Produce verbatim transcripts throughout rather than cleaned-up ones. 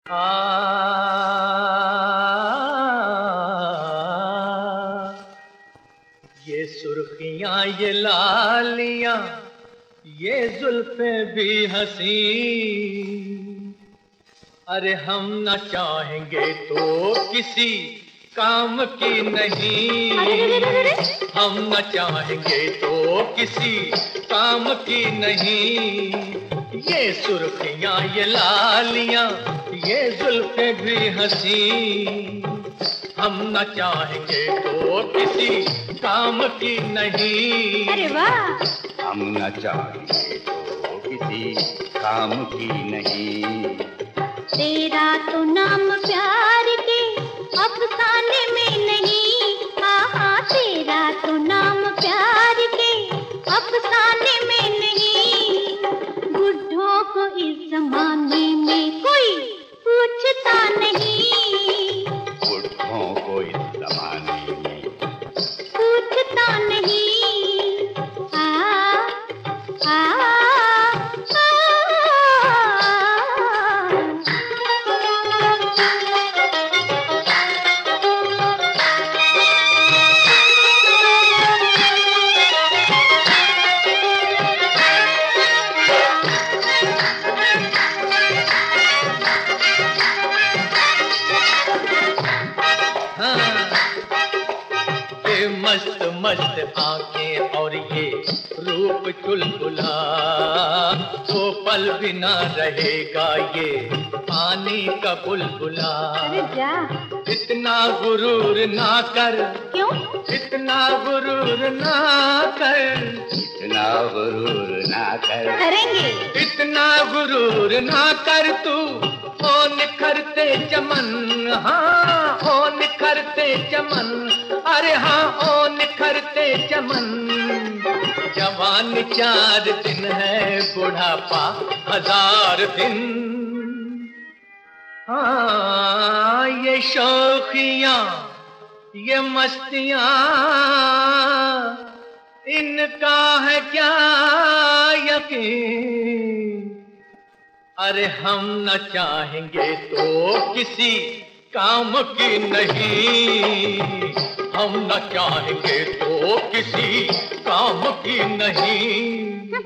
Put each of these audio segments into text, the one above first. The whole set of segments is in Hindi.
आ, ये सुर्खियां ये लालियां ये जुल्फे भी हंसी, अरे हम न चाहेंगे तो किसी काम की नहीं। हम न चाहेंगे तो किसी काम की नहीं। ये सुर्खियां ये लालियां ये जुल्फे भी हंसी, हम न चाहेंगे तो किसी काम की नहीं। अरे वाह! हम न चाहेंगे तो किसी काम की नहीं। तेरा तो नाम प्यार के अफसाने में नहीं। आहा, तेरा तो नाम प्यार के अफसाने में नहीं। बुढ़ों को इस जमाने में कोई पूछता नहीं। बुढ़ों को इस जमाने में पूछता नहीं। आ, आ, आ, मस्त मस्त आंखें और ये रूप चुलबुला, वो पल भी ना रहेगा ये पानी का बुलबुला। अरे जा! इतना गुरूर ना कर। क्यों? इतना गुरूर ना कर। इतना गुरूर ना कर। करेंगे। इतना गुरूर ना कर तू, ओ निखरते चमन। हाँ ओ निखरते चमन, अरे हाँ ओ निखरते चमन। जवान चार दिन है बुढ़ापा हजार दिन। हाँ ये शौकियां ये मस्तियां इनका है क्या यकीन। अरे हम न चाहेंगे तो किसी काम की नहीं। हम न चाहेंगे तो किसी काम की नहीं।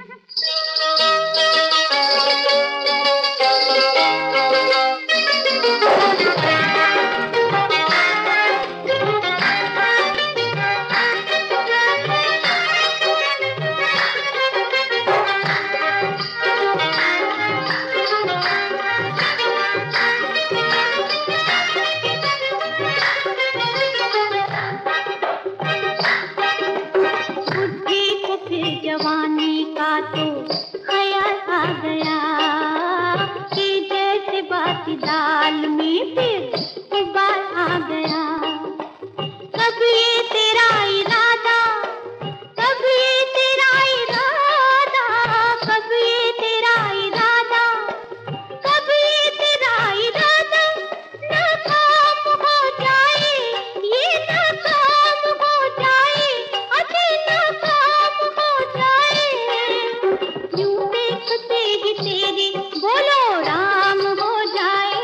जवानी का तो ख्याल आ गया कि जैसे बासी दाल में फिर उबाल आ गया। कब ये तेरा इरादा, कब ये तेरा इरादा, कब ये तेरा इरादा, कब ये तेरा इरादा नाकाम हो जाए, ये नाकाम हो जाए, अरे नाकाम हो जाए। यूं देखते ही तेरे बोलो राम हो जाए।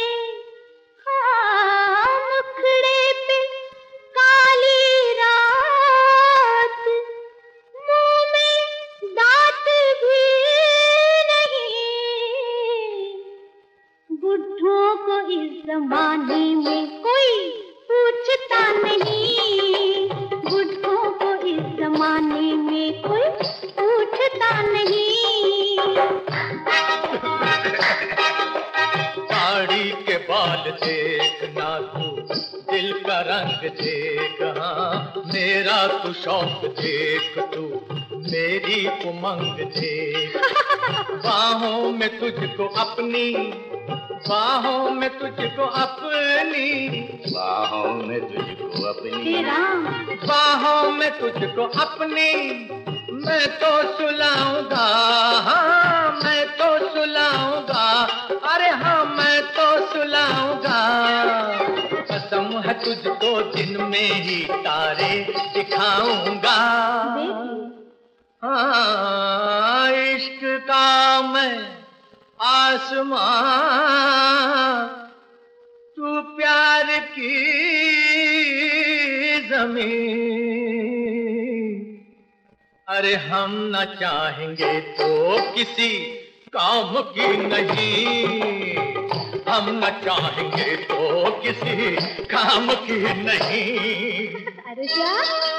हाँ मुखड़े पे काली रात, मुंह में दांत भी नहीं। बुढ़ों को इस जमाने में कोई पूछता नहीं। बुढ़ों को इस जमाने में कोई पूछता नहीं। साड़ी के बाल देखना तू, दिल का रंग देख। हाँ मेरा तू शौक देख, तू मेरी उमंग देख। बाहों में तुझको अपनी, बाहों में तुझको अपनी, बाहों में तुझको अपनी, बाहों में तुझको अपनी मैं तो सुलाऊंगा। हाँ मैं तो सुलाऊंगा, अरे हाँ मैं तो सुलाऊंगा। कसम है तुझको दिन में ही तारे दिखाऊंगा। हाँ इश्क का मैं आसमां की जमीन। अरे हम न चाहेंगे तो किसी काम की नहीं, हम न चाहेंगे तो किसी काम की नहीं। अरे क्या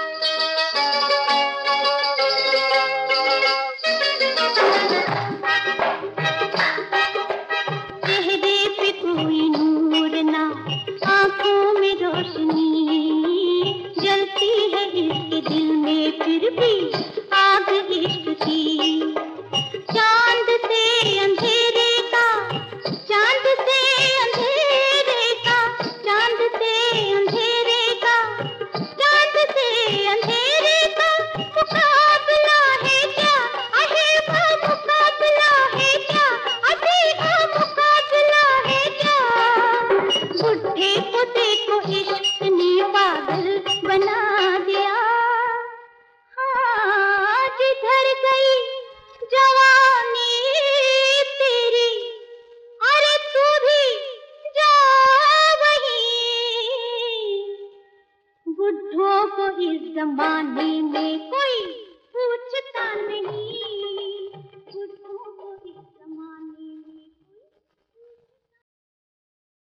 चेहरे पे कोई नूर ना, आंखों में रोशनी, जलती है इसके दिल में फिर भी आग इश्क की। चांद से अंधेरे का, चांद से अंधेरे का, चांद से अंधेरे का, चांद से अंधेरे का मुकाबला है क्या, अहे वो मुकाबला है क्या, अहे वो मुकाबला है क्या। बुढ़े को देखो इश्क ने पागल बना दिया। हाँ जिधर गई जवानी तेरी, अरे तू भी जा वहीं। बुढ़ों को इस जमाने में